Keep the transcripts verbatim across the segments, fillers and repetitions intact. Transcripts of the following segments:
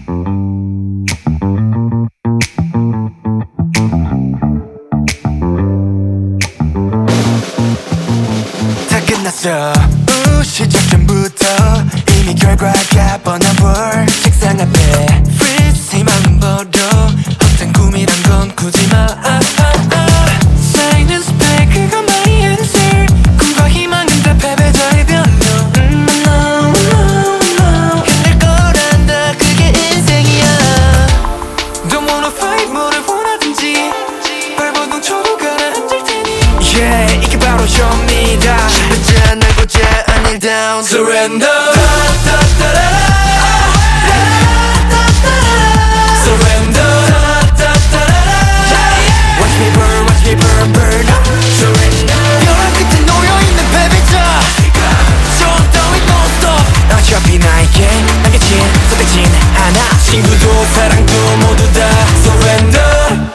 다 끝났어. 우, 시작 전부터 이미 결과가 뻔한 볼. 책상 앞에 freeze 희망은 버려. 헛된 꿈이란 건 굳이 마. 아, 아, 아. 쌓이는 스펙 그것만이 answer. 꿈과 희망은 다 패배자의 변명. 음, no, no, no. 힘들 거란다 그게 인생이야. Don't wanna fight 뭐를 원하든지 발버둥 쳐도 가라앉을 테니. Yeah, 이게 바로 접니다. 실패자 날고자 아닐 down. Surrender. Surrender. Watch me burn, watch me burn, burn. Surrender. 벼랑 끝에 놓여있는 패배자. 저 따윈 no stop. 어차피 나에게 남겨진 선택진 하나. 친구도 사랑도 모두 다 surrender.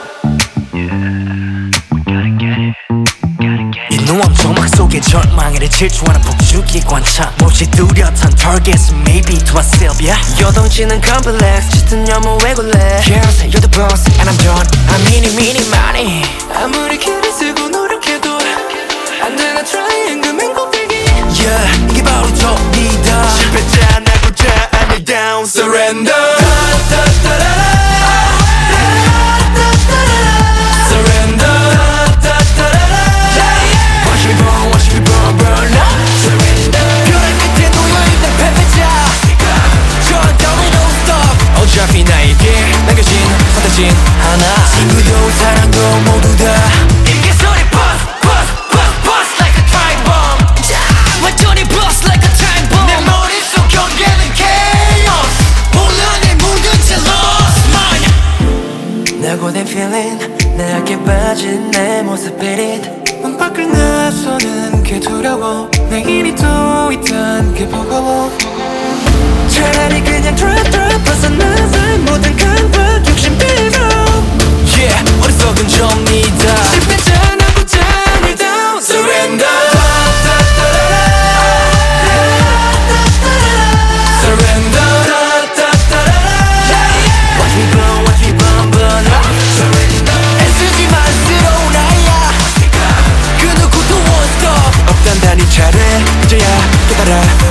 이 누엄 조막 속에 절망을 질주하는 폭죽이 관차. 몹시 뚜렷한 targets maybe to myself yeah. 요동치는 complex 짙은 혐오의 굴레. Yes, you're the boss and I'm done. I'm mini mini money. 아무리 길을 쓰고 노력해도 안 되나 triangle 맹곡들기. Yeah, 이게 바로 접니다. 실패자 날고자 아닐 down. Surrender. 어차피 나에게 남겨진 선택진 하나. 친구도 사랑도 모두 다 이게 소리 bust bust bust bust like a time bomb. 자, 완전히 bust like a time bomb. 내 머릿속 경계는 chaos. 혼란에 묻은 채 lost mine. 낙오된 feeling 내 어깨 빠진 내 모습 beat it. 문 밖을 나서는 게 두려워. 내일이 또 있단 게 버거워. 차라리 그냥 drop drop 벗어나서 모든 강박 욕심 빌고. Yeah, 어리석은 접니다. 실패자 나고자 아닐 down. Surrender. Surrender. Watch me burn, watch me burn, burn. Surrender. 애쓰지 말수록 나야. 그 누구도 won't stop. 없단다니 차례 이제야 깨달아.